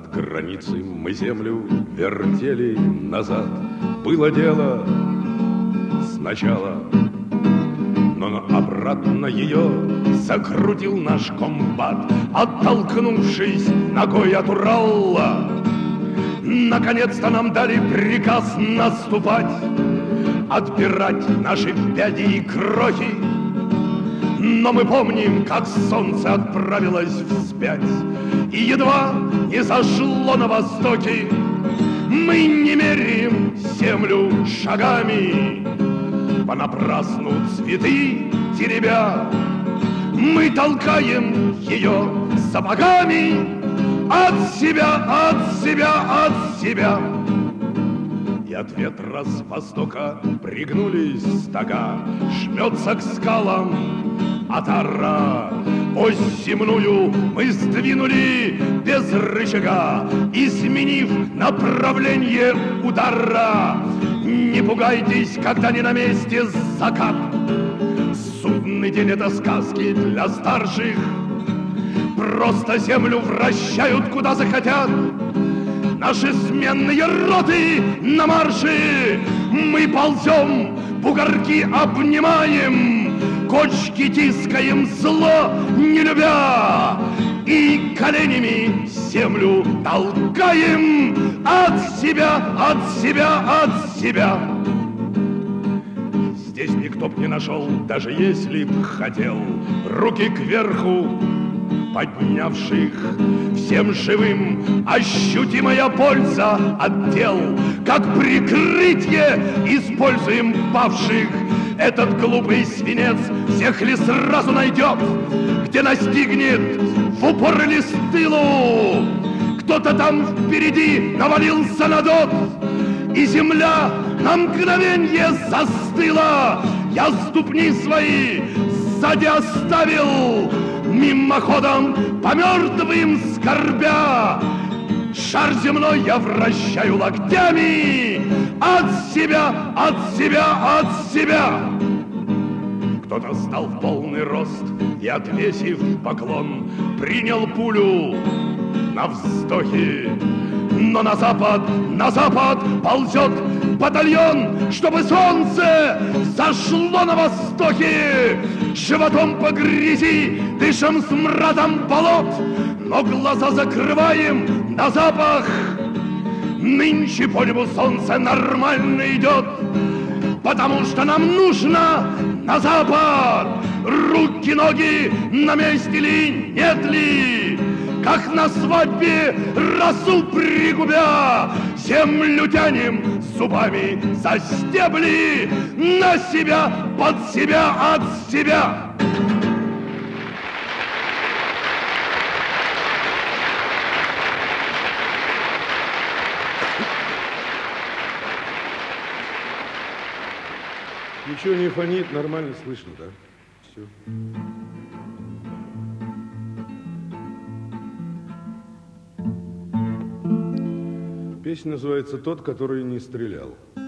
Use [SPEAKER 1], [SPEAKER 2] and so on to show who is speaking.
[SPEAKER 1] От границы мы землю вертели назад. Было дело сначала, но обратно ее закрутил наш комбат, оттолкнувшись ногой от Урала. Наконец-то нам дали приказ наступать, отбирать наши пяди и крохи. Но мы помним, как солнце отправилось вспять, и едва не зашло на востоке. Мы не меряем землю шагами, понапрасну цветы теребя. Мы толкаем ее сапогами от себя, от себя, от себя. И от ветра с востока пригнулись стога, жмется к скалам отара. Ось земную мы сдвинули без рычага, изменив направление удара. Не пугайтесь, когда не на месте закат. Судный день — это сказки для старших. Просто землю вращают, куда захотят. Наши сменные роты на марше. Мы ползем, бугорки обнимаем, кочки тискаем, зло не любя, и коленями землю толкаем от себя, от себя, от себя. Здесь никто б не нашел, даже если б хотел, руки кверху поднявших. Всем живым ощутимая польза от дел, как прикрытие используем павших. Этот глупый свинец всех ли сразу найдет, где настигнет в упор или с тылу? Кто-то там впереди навалился на дот, и земля на мгновенье застыла. Я ступни свои сзади оставил, мимоходом по мертвым скорбя. Шар земной я вращаю локтями от себя, от себя, от себя. Кто-то стал в полный рост и, отвесив поклон, принял пулю на вздохе. Но на запад ползет батальон, чтобы солнце зашло на востоке. Животом по грязи дышим смрадом болот, но глаза закрываем на запах. Нынче по небу солнце нормально идет, потому что нам нужно на запад. Руки, ноги на месте ли, нет ли? Как на свадьбе росу пригубя, землю тянем зубами за стебли, на себя, под себя, от себя. Ничего не фонит, нормально слышно, да? Все. Песня называется «Тот, который не стрелял».